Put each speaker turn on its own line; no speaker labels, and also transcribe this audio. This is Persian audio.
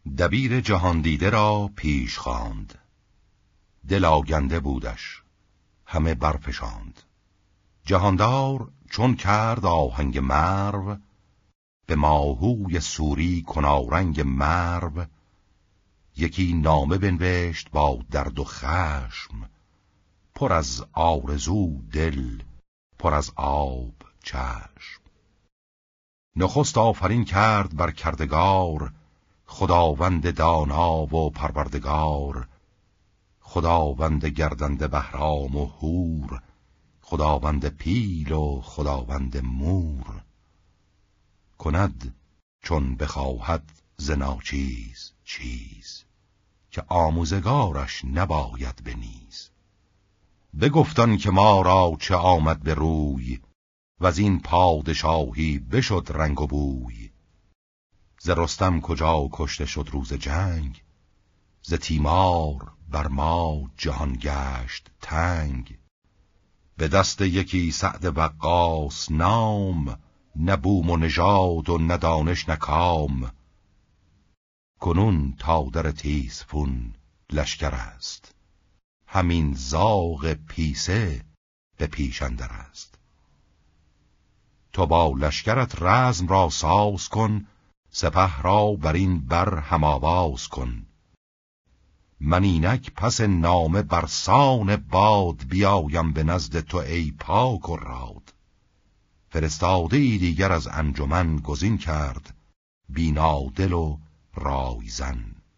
دبیر جهاندیده را پیش خواند، دل آگنده بودش همه برفشاند. جهاندار چون کرد آهنگ مرو، به ماهوی سوری کنارنگ مرو. یکی نامه بنوشت با درد و خشم، پر از آرزو دل، پر از آب چشم. نخست آفرین کرد بر کردگار، خداوند دانا و پروردگار. خداوند گردنده بهرام و هور، خداوند پیل و خداوند مور. کند چون بخواهد ز ناچیز چیز، که آموزگارش نباید به نیز. بگفتن که ما را چه آمد به روی، وز این پادشاهی بشد رنگ و بوی. ز رستم کجا کشته شد روز جنگ، ز تیمار بر ما جهان گشت تنگ. به دست یکی سعد وقاص نام، نه بوم و نژاد و نه دانش نه کام. کنون تا در تیسفون لشکر است، همین زاغ پیسه به پیش اندر است. تو با لشکرت رزم را ساز کن، سپه را بر این بر هم آواز کن. من اینک پس نامه برسان باد، بیایم به نزد تو ای پاک و راد. فرستاده ای دیگر از انجمن گزین کرد، بینادل و رایزن.